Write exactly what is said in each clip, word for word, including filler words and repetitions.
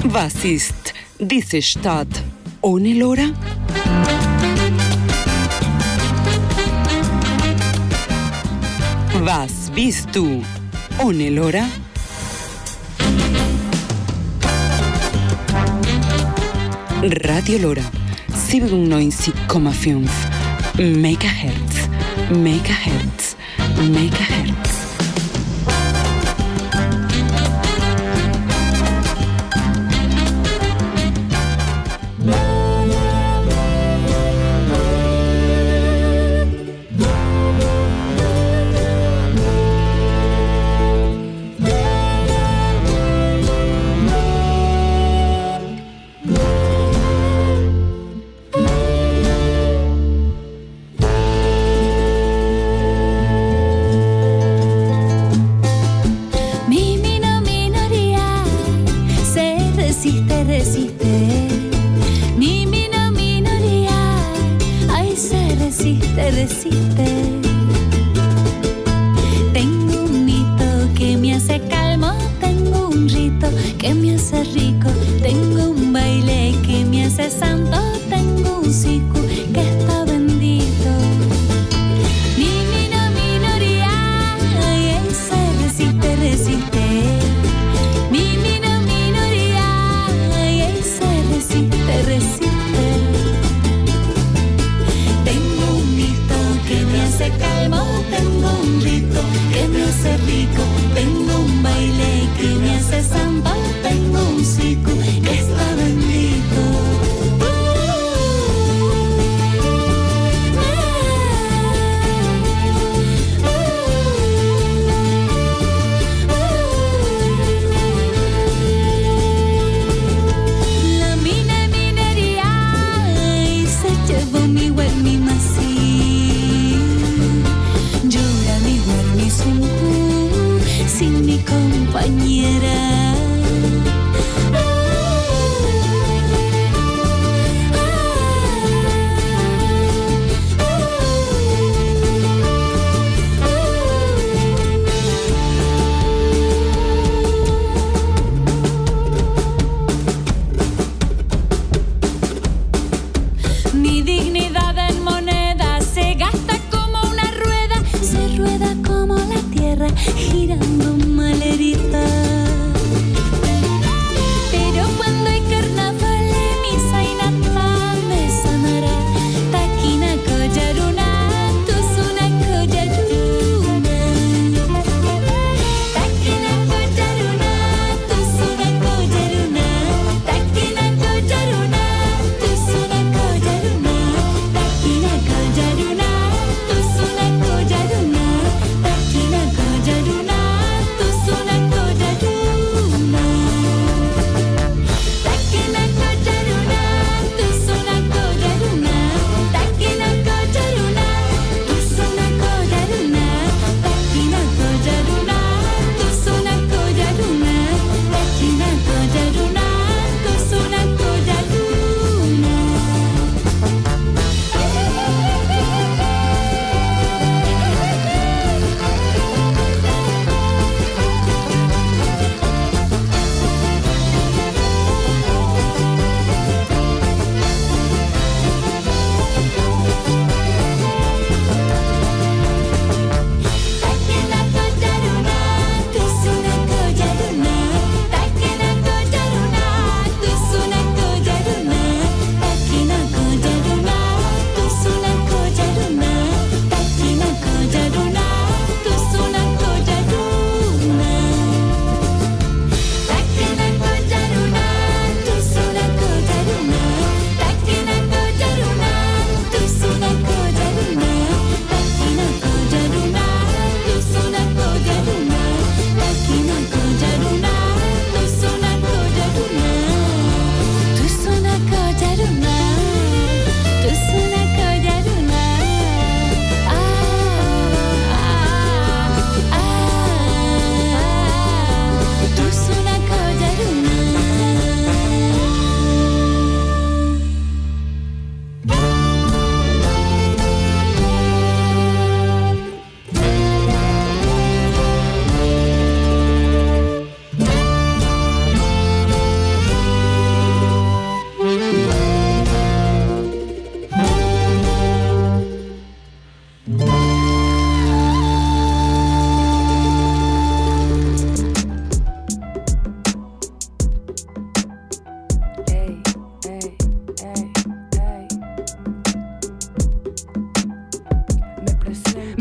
Was ist diese Stadt ohne Lora? Was bist du ohne Lora? Radio Lora, siebenundneunzig Komma fünf Megahertz, Megahertz, Megahertz. Tuzuna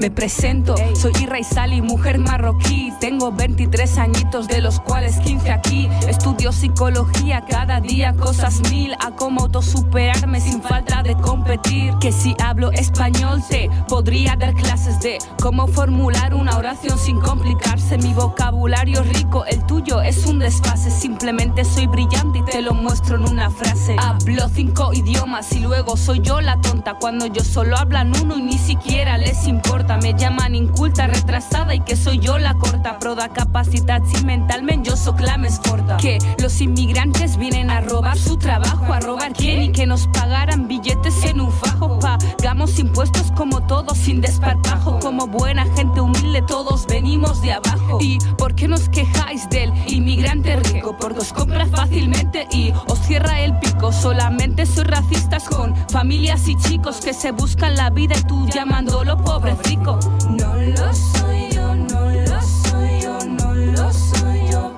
Me presento, soy Irra Sali, mujer marroquí. Tengo veintitrés añitos, de los cuales quince aquí. Estudio psicología, cada día cosas mil. A cómo autosuperarme sin falta de competir. Que si hablo español te podría dar clases de cómo formular una oración sin complicarse. Mi vocabulario rico, el tuyo es un desfase. Simplemente soy brillante y te lo muestro en una frase. Hablo cinco idiomas y luego soy yo la tonta, cuando yo solo hablan uno y ni siquiera les importa. Me llaman inculta, retrasada y que soy yo la corta. Però de capacitat si mentalment yo soc la més forta. Que los inmigrantes vienen a robar su trabajo. ¿A robar quién? Y que nos pagaran billetes en un fajo. Pagamos impuestos como todos sin desparpajo. Como buena gente humilde todos venimos de abajo. ¿Y por qué nos quejáis del inmigrante rico? Porque os compra fácilmente y os cierra el pico. Solamente sois racistas con familias y chicos que se buscan la vida y tú llamándolo pobrecico. No lo soy yo, no lo soy yo, no lo soy yo,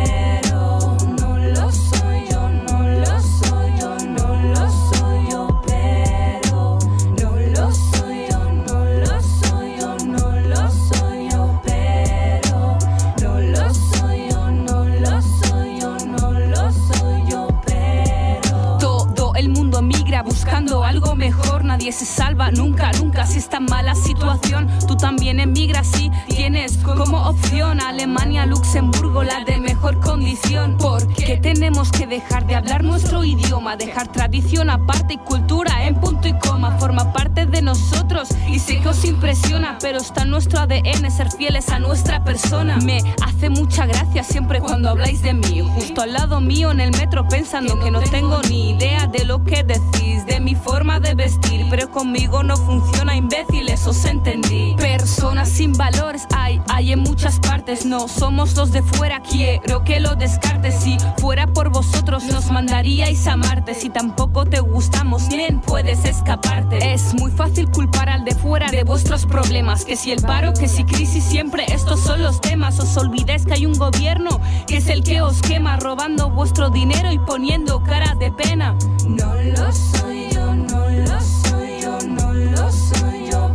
pero no lo soy yo, no lo soy yo, no lo soy yo, pero no lo soy yo, no lo soy yo, no lo soy yo, pero no lo soy yo, no lo soy yo, no lo soy yo, pero todo el mundo migra buscando algo mejor. Nadie se salva nunca, nunca. Si está en mala situación, tú también emigras si tienes como opción Alemania, Luxemburgo, la de mejor condición. ¿Por qué tenemos que dejar de hablar nuestro idioma? Dejar tradición aparte y cultura en punto y coma. Forma parte de nosotros y sé que os impresiona, pero está en nuestro A D N ser fieles a nuestra persona. Me hace mucha gracia siempre cuando habláis de mí, justo al lado mío en el metro, pensando que no tengo ni idea de lo que decís, de mi forma de vestir, pero conmigo no funciona, imbéciles, os entendí. Personas sin valores hay, hay en muchas partes. No somos los de fuera, quiero que lo descartes. Si fuera por vosotros nos mandaríais a Marte. Si tampoco te gustamos, bien puedes escaparte. Es muy fácil culpar al de fuera de vuestros problemas. Que si el paro, que si crisis, siempre estos son los temas. Os olvidáis que hay un gobierno que es el que os quema, robando vuestro dinero y poniendo cara de pena. No lo soy yo, no lo soy yo, no lo soy yo,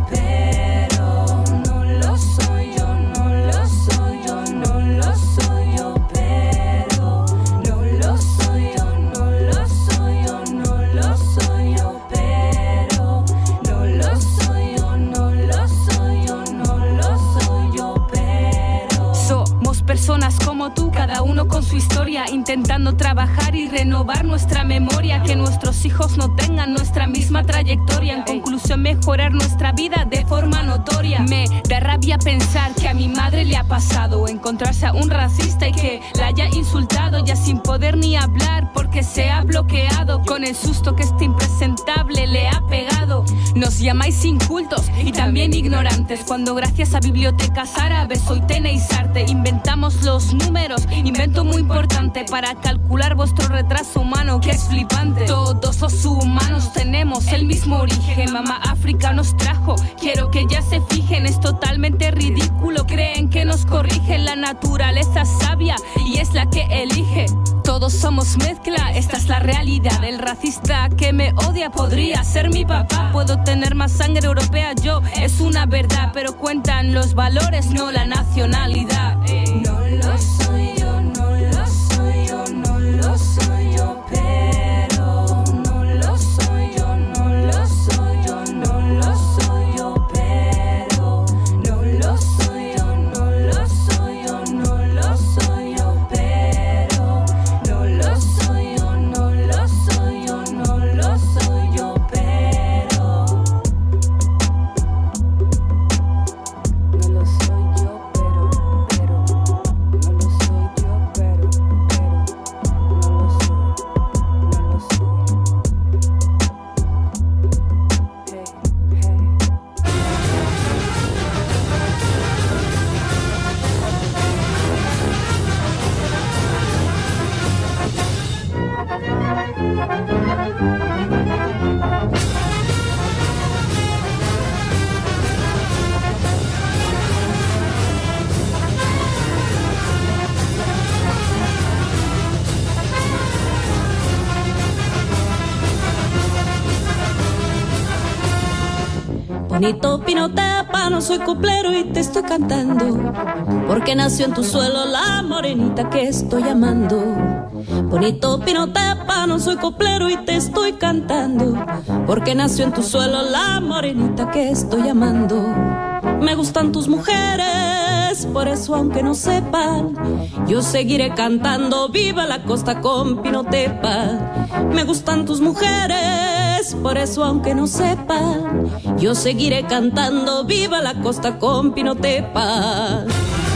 pero no lo soy yo, no lo soy yo, no lo soy yo, pero no lo soy yo, no lo soy yo, no lo soy yo, pero no lo soy yo, no lo soy yo, no lo soy yo, pero somos personas como tú, cada uno con su historia, intentando trabajar y renovar nuestra memoria, que nuestros hijos no tengan nuestra misma trayectoria. En conclusión, mejorar nuestra vida de forma notoria. Me da rabia pensar que a mi madre le ha pasado encontrarse a un racista y que la haya insultado, ya sin poder ni hablar porque se ha bloqueado con el susto que este impresentable le ha pegado. Nos llamáis incultos y también ignorantes, cuando gracias a bibliotecas árabes hoy tenéis arte. Inventamos los números, invento muy importante para calcular vuestro retraso humano, que es flipante. Todos los humanos tenemos el mismo origen, mamá África nos trajo, quiero que ya se fijen, es totalmente ridículo, creen que nos corrigen, la naturaleza sabia y es la que elige. Todos somos mezcla, esta es la realidad. El racista que me odia podría ser mi papá. Puedo tener más sangre europea yo, es una verdad, pero cuentan los valores, no la nacionalidad. No lo soy yo, no lo soy yo, no lo soy yo, pero no lo soy yo, no lo soy yo, no lo soy yo, pero no lo soy yo, no lo soy yo, no lo soy yo, pero no lo soy yo, no lo soy yo, no lo soy yo, pero no lo soy yo, pero, pero no lo soy yo, pero, pero no lo soy, no lo soy. Hey, hey. Bonito pinote Pinotepa, no soy coplero y te estoy cantando, porque nació en tu suelo la morenita que estoy amando. Bonito Pinotepa, no soy coplero y te estoy cantando, porque nació en tu suelo la morenita que estoy amando. Me gustan tus mujeres, por eso aunque no sepan, yo seguiré cantando viva la costa con Pinotepa. Me gustan tus mujeres, por eso aunque no sepan, yo seguiré cantando viva la costa con Pinotepa.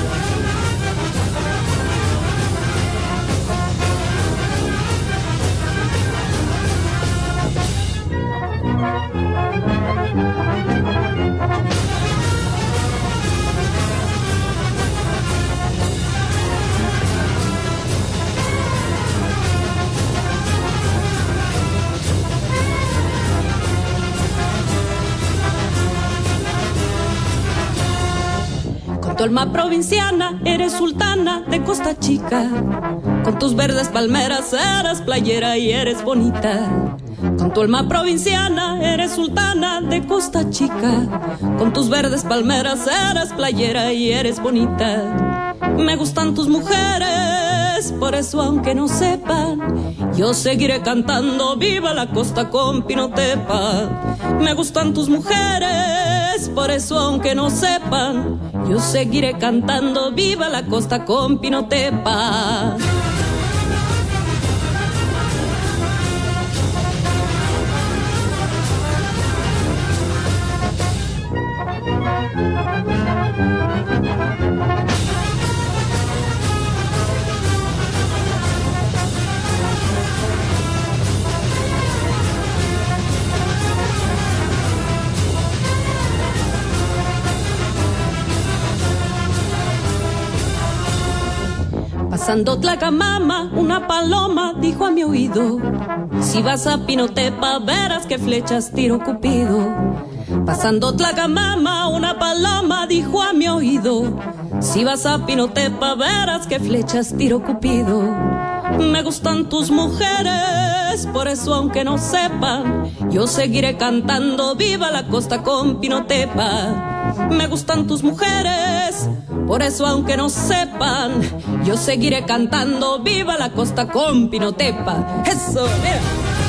Tu alma provinciana, eres sultana de Costa Chica. Con tus verdes palmeras eres playera y eres bonita. Con tu alma provinciana, eres sultana de Costa Chica. Con tus verdes palmeras eres playera y eres bonita. Me gustan tus mujeres, por eso aunque no sepan, yo seguiré cantando viva la costa con Pinotepa. Me gustan tus mujeres, por eso aunque no sepan, yo seguiré cantando viva la costa con Pinotepa. Pasando Tlacamama, una paloma dijo a mi oído: si vas a Pinotepa verás que flechas tiro Cupido. Pasando Tlacamama, una paloma dijo a mi oído: si vas a Pinotepa verás que flechas tiro Cupido. Me gustan tus mujeres, por eso aunque no sepan, yo seguiré cantando viva la costa con Pinotepa. Me gustan tus mujeres, por eso aunque no sepan, yo seguiré cantando viva la costa con Pinotepa. Eso, mira.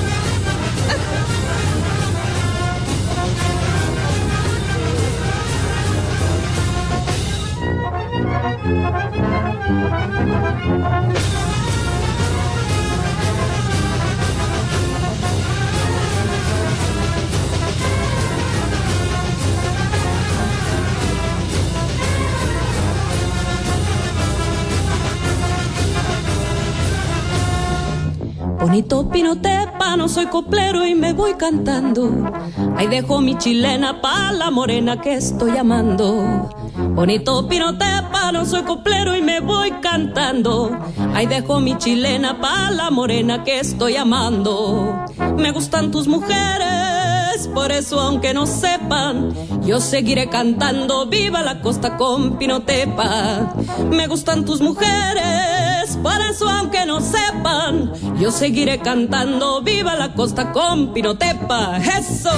Bonito Pinotepa, no soy coplero y me voy cantando. Ahí dejo mi chilena pa' la morena que estoy amando. Bonito Pinotepa, no soy coplero y me voy cantando. Ahí dejo mi chilena pa' la morena que estoy amando. Me gustan tus mujeres, por eso aunque no sepan, yo seguiré cantando viva la costa con Pinotepa. Me gustan tus mujeres, por eso aunque no sepan, yo seguiré cantando viva la costa con Pinotepa. ¡Eso!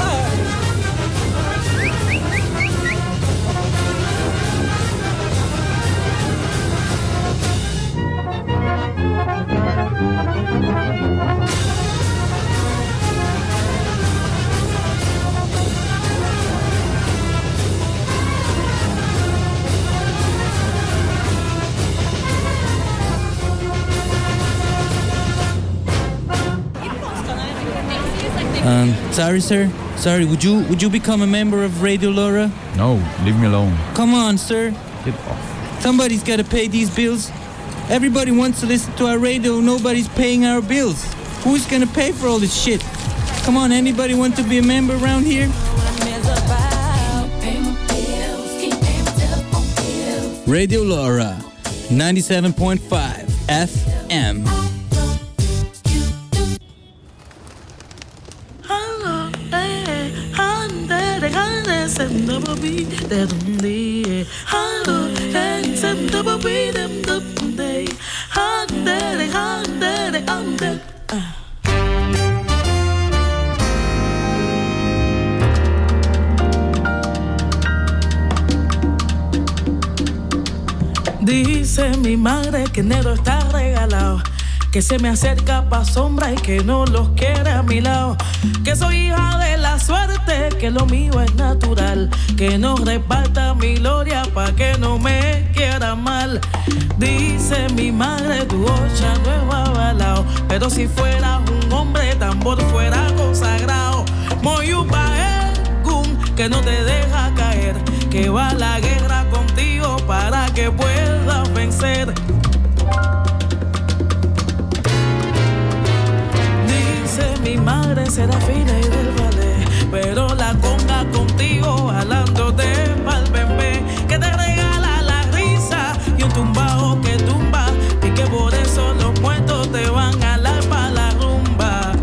Um, sorry, sir. Sorry, would you would you become a member of Radio Laura? No, leave me alone. Come on, sir. Get off. Somebody's got to pay these bills. Everybody wants to listen to our radio. Nobody's paying our bills. Who's gonna pay for all this shit? Come on, anybody want to be a member around here? Radio Laura, ninety-seven point five F M. Dice mi madre que enero está regalado, que se me acerca pa' sombra y que no los quiere a mi lado, que soy hija de la suerte, que lo mío es natural, que no reparta mi gloria pa' que no me quiera mal. Dice mi madre tu ocha no es avalao, pero si fueras un hombre tambor fuera consagrado. Moyupa Egun, que no te deja caer, que va a la guerra contigo para que puedas vencer. Mi madre será fina y del ballet, pero la conga contigo jalándote pa'l bembé, que te regala la risa y un tumbao que tumba, y que por eso los muertos te van a la pa' la rumba.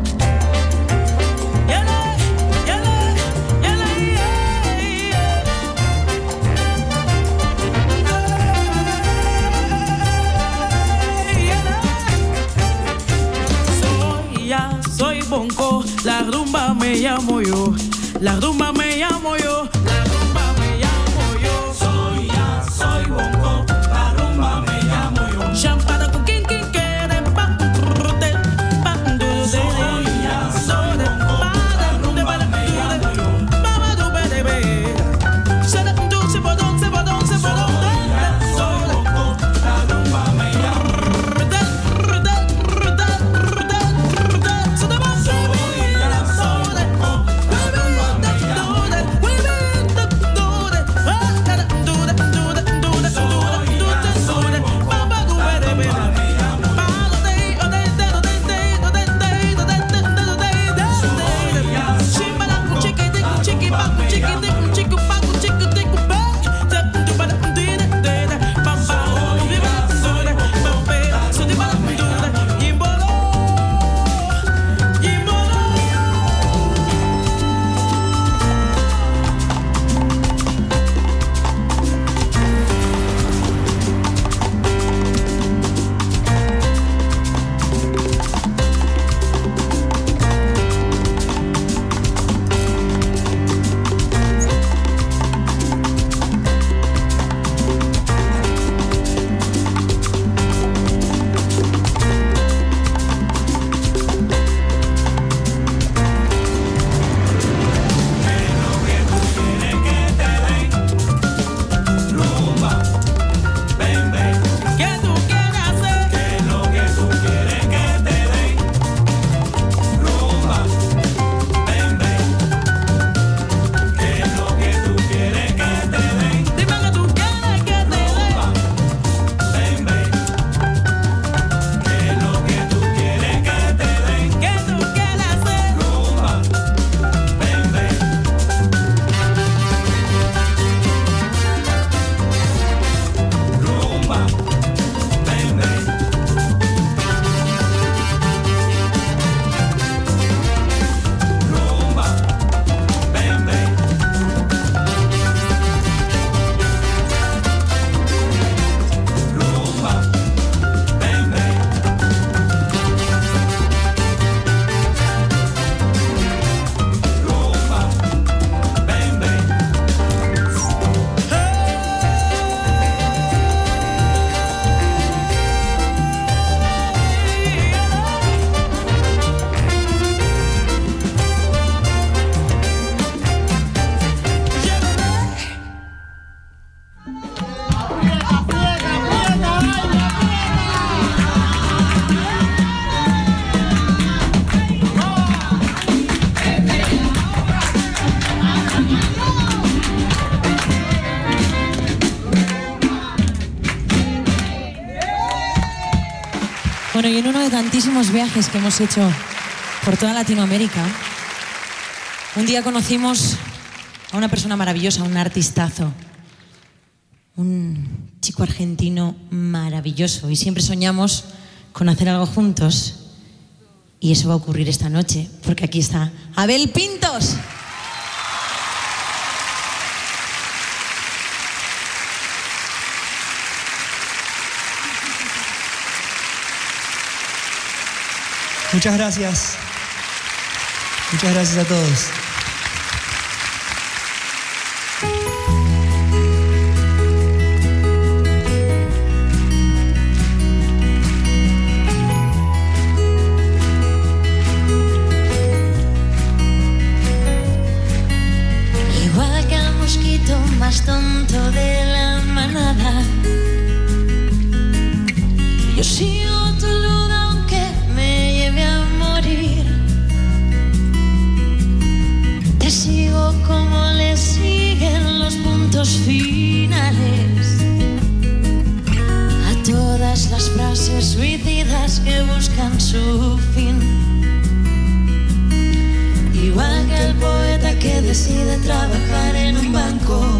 Yale, yale, yale, yeah, yeah. Soy ya. Soy bonco, la rumba me llamo yo, la rumba me llamo yo, la rumba me llamo yo. Soy ya, soy bonco, la rumba me llamo yo. Champara con quien quien quiere, pa rute, pa duro. Soy ya, soy bonco, la rumba me llamo yo. Mama du bere bere, se la du se podon se podon se podon. Soy ya, soy bonco, la rumba me llamo yo. Bueno, y en uno de tantísimos viajes que hemos hecho por toda Latinoamérica, un día conocimos a una persona maravillosa, un artistazo, un chico argentino maravilloso, y siempre soñamos con hacer algo juntos, y eso va a ocurrir esta noche, porque aquí está Abel Pintos. Muchas gracias. Muchas gracias a todos. todas las frases suicidas que buscan su fin. Igual que el poeta que decide trabajar en un banco.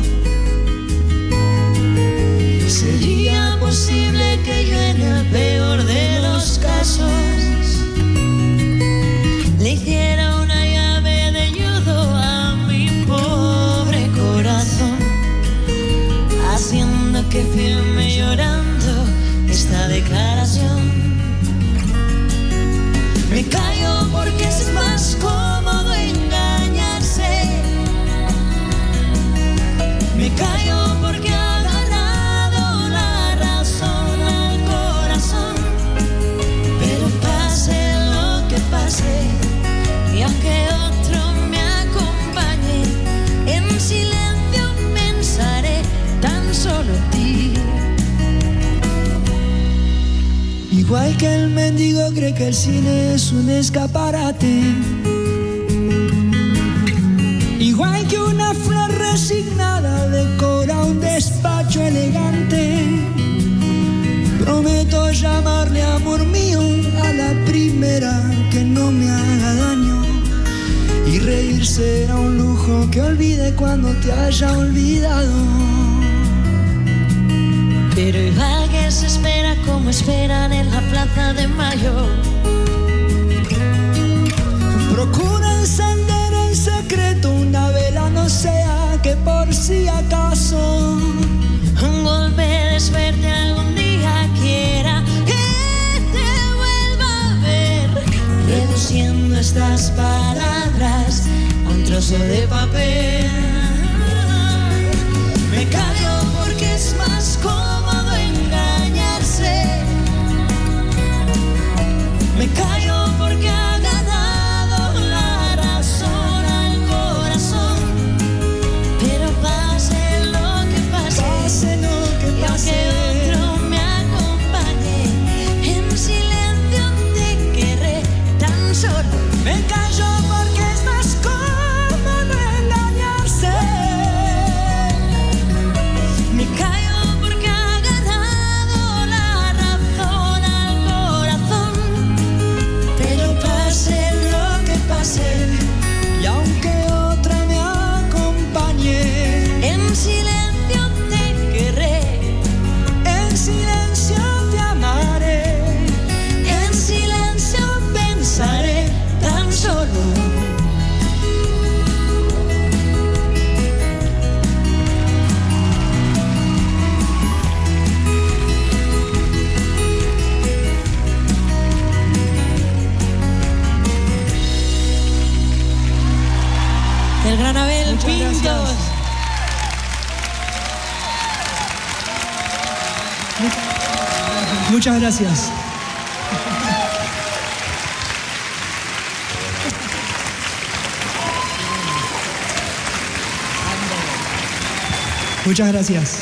Sería posible que yo en el peor de los casos le hiciera una llave de judo a mi pobre corazón, haciendo que firme llorando esta declaración. Me callo porque es más cómodo engañarse. Me callo porque ha ganado la razón al corazón. Pero pase lo que pase, y aunque otro me acompañe, en silencio pensaré tan solo en ti. Igual que el mendigo cree que el cine es un escaparate. Igual que una flor resignada decora un despacho elegante. Prometo llamarle amor mío a la primera que no me haga daño. Y reír será un lujo que olvide cuando te haya olvidado. Pero igual que se espera como esperan en la Plaza de Mayo. Procura encender en secreto una vela, no sea que por si acaso un golpe de suerte algún día quiera que te vuelva a ver, reduciendo estas palabras a un trozo de papel. Me callo porque es más cómodo engañarse. Me callo porque ha ganado la razón al corazón. Pero pase lo que pase, pase lo que pase, y aunque otro me acompañe, en silencio te querré tan solo. Me callo porque es más cómodo engañarse. Me callo porque ha ganado la razón al corazón. Pero pase lo que pase, y aunque otra me acompañe, en silencio te querré, en silencio te amaré, en silencio pensaré tan solo. El gran Abel Muchas Pintos. gracias. Muchas gracias. Muchas gracias.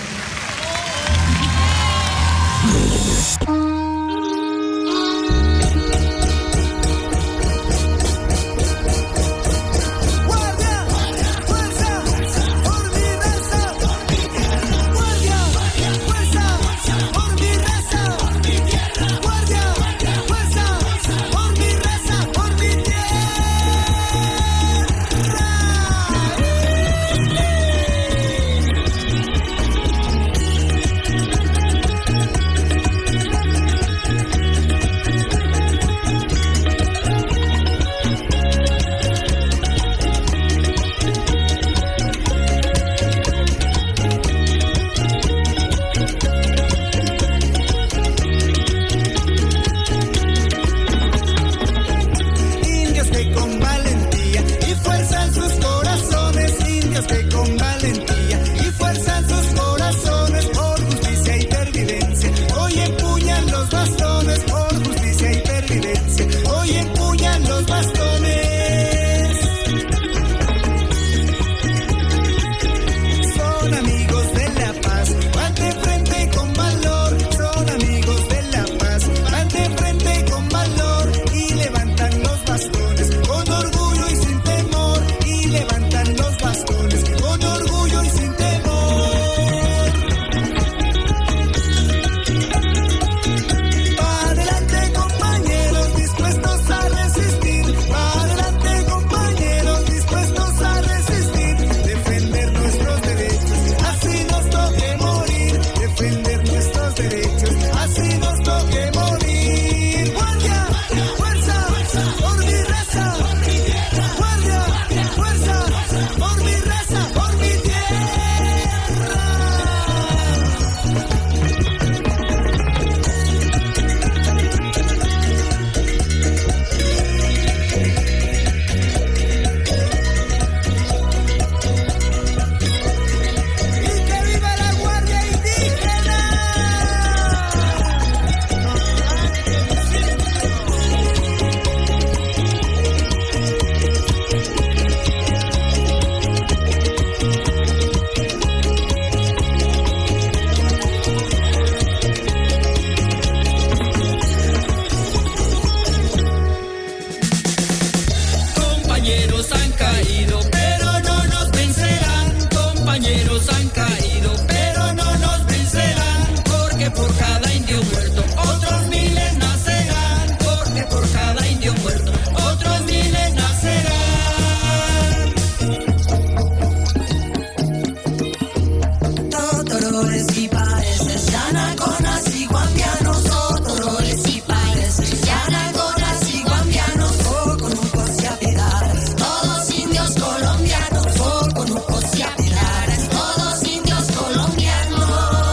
por cada indio muerto, otros miles nacerán, porque por cada indio muerto, otros miles nacerán. Totoroles y pareces, yanaconas y guambianos, totoroles y pareces, yanaconas y guambianos, coconucos y apilares, todos indios colombianos, coconucos y apilares, todos indios colombianos.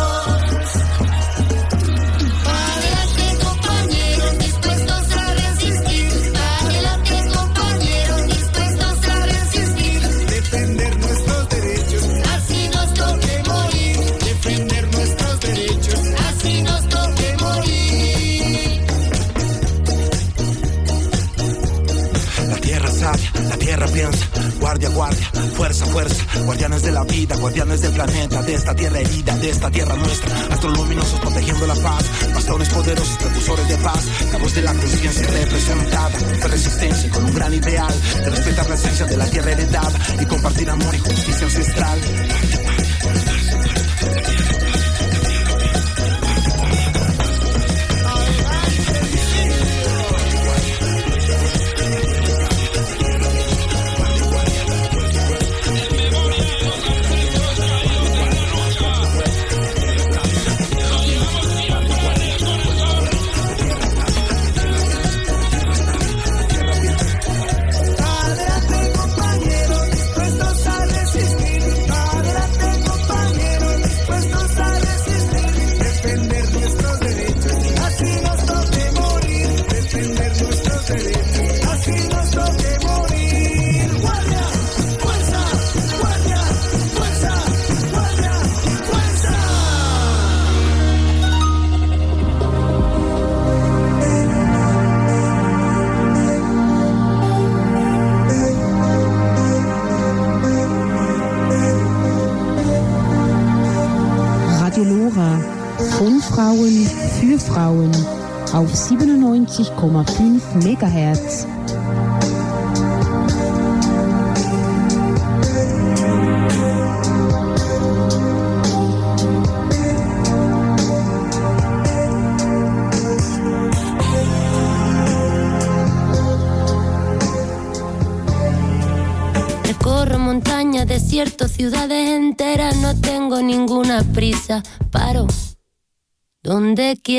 Adelante compañeros, dispuestos a resistir, adelante compañeros, dispuestos a resistir, defender nuestros derechos, así nos toque morir, defender nuestros derechos, así nos toque morir. La tierra sabia, la tierra piensa, guardia, guardia, fuerza, fuerza, guardianes de la vida, guardianes del planeta, de esta tierra herida, de esta tierra nuestra, astros luminosos protegiendo la paz, bastones poderosos, precursores de paz, cabos de la conciencia representada, con resistencia y con un gran ideal, de respetar la esencia de la tierra heredada y compartir amor y justicia ancestral. Adelante compañeros, dispuestos a resistir, adelante compañeros, dispuestos a resistir, defender nuestros derechos, así nos toque morir, defender nuestros derechos, así nos toque morir. Guardia, fuerza, guardia, fuerza, guardia, fuerza. Radio Lora, von Frauen für Frauen auf siebenundneunzig Komma fünf Megahertz. Recorro montaña, desierto, ciudades enteras, no tengo ninguna prisa. Paro donde quiera.